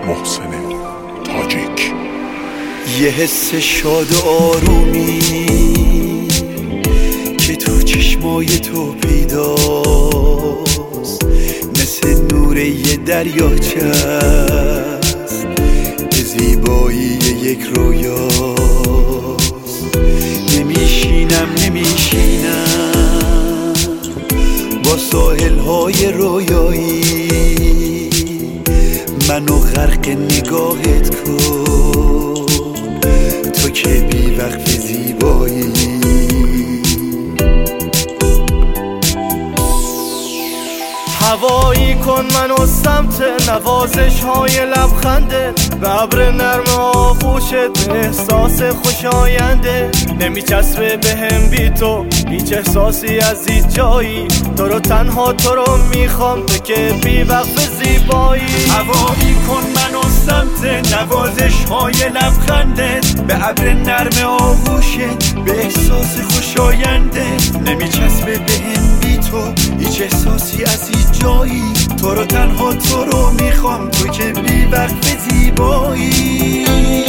محسن تاجیک. یه حس شاد و آرومی که تو چشمای تو پیداست، مثل نور یه دریاچه است، به زیبایی یک رویاست. نمیشینم با ساحل‌های رویایی، منو غرق نگاهت کن، تو که بی وقت زیبایی. هوایی کن منو سمت نوازش های لبخنده، به ابر نرم آغوشت، به احساس خوشاینده. نمیچسبه بهم بی تو هیچ احساسی از هیچ جایی، تو رو تنها تو رو میخوام، تو که بی وقت زیبایی. هوایی کن منو سمت نوازش های لبخندت، به ابر نرم آغوشت، به احساس خوشاینده. نمیچسبه بهم بی تو هیچ احساسی از هیچ جایی، تو رو تنها تو رو میخوام، تو که بی وقت زیبایی.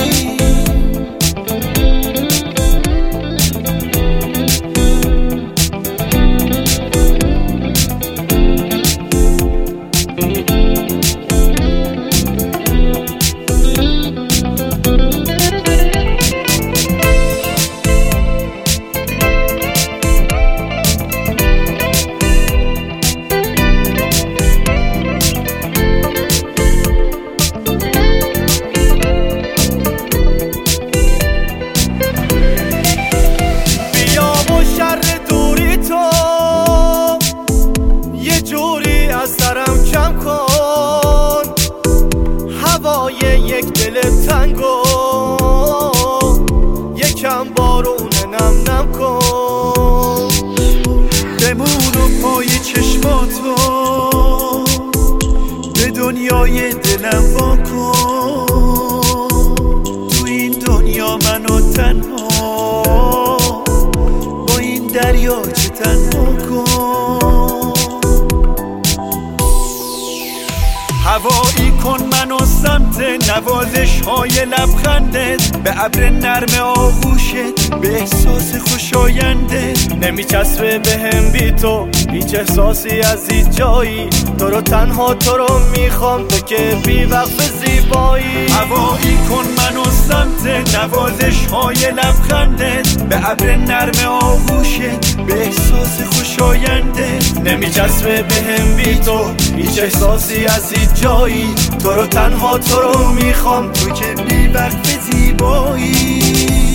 سرم کم کن هوای یک دل تنگو، یکم بارون نم نم کن. بمون و پای چشماتو به دنیای دلم وا کن، تو این دنیا منو تنها با این دریاچه تنها کن. هوایی کن منو سمت نوازش های لبخندت، به ابر نرم آغوشت، به احساس خوشاینده. نمیچسبه بهم بی تو هیچ احساسی از هیچ جایی، تو رو تنها تو رو میخوام، تو که بی وقت زیبایی. هوایی کن منو سمت نوازش های لبخندت، به ابر نرم آغوشت، به احساس خوشاینده. نمیچسبه بهم بی تو هیچ احساسی از هیچ جایی، تو رو تنها تو رو میخوام، تو که بی وقت زیبایی.